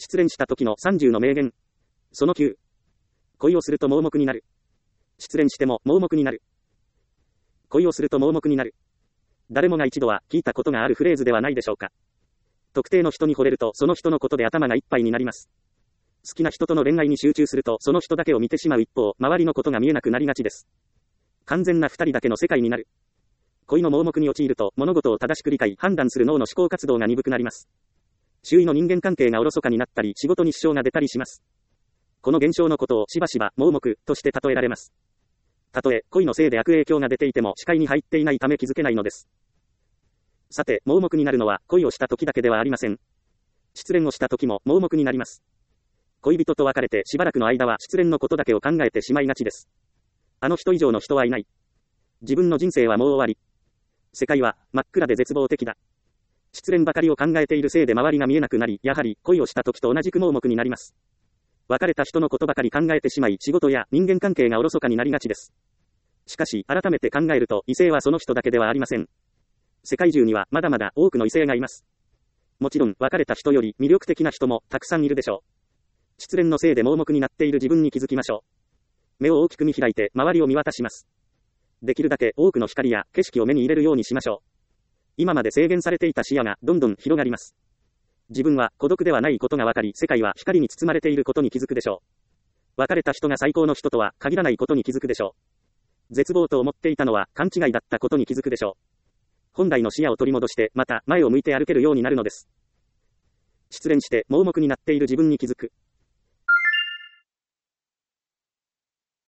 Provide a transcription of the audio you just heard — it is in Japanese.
失恋した時の30の名言。その9。恋をすると盲目になる。失恋しても盲目になる。恋をすると盲目になる。誰もが一度は聞いたことがあるフレーズではないでしょうか。特定の人に惚れるとその人のことで頭がいっぱいになります。好きな人との恋愛に集中するとその人だけを見てしまう一方、周りのことが見えなくなりがちです。完全な二人だけの世界になる。恋の盲目に陥ると物事を正しく理解、判断する脳の思考活動が鈍くなります。周囲の人間関係がおろそかになったり、仕事に支障が出たりします。この現象のことをしばしば盲目として例えられます。たとえ恋のせいで悪影響が出ていても視界に入っていないため気づけないのです。さて、盲目になるのは恋をした時だけではありません。失恋をした時も盲目になります。恋人と別れてしばらくの間は失恋のことだけを考えてしまいがちです。あの人以上の人はいない。自分の人生はもう終わり。世界は真っ暗で絶望的だ。失恋ばかりを考えているせいで周りが見えなくなり、やはり恋をした時と同じく盲目になります。別れた人のことばかり考えてしまい、仕事や人間関係がおろそかになりがちです。しかし、改めて考えると、異性はその人だけではありません。世界中にはまだまだ多くの異性がいます。もちろん、別れた人より魅力的な人もたくさんいるでしょう。失恋のせいで盲目になっている自分に気づきましょう。目を大きく見開いて周りを見渡します。できるだけ多くの光や景色を目に入れるようにしましょう。今まで制限されていた視野がどんどん広がります。自分は孤独ではないことが分かり、世界は光に包まれていることに気づくでしょう。別れた人が最高の人とは限らないことに気づくでしょう。絶望と思っていたのは勘違いだったことに気づくでしょう。本来の視野を取り戻してまた前を向いて歩けるようになるのです。失恋して盲目になっている自分に気づく。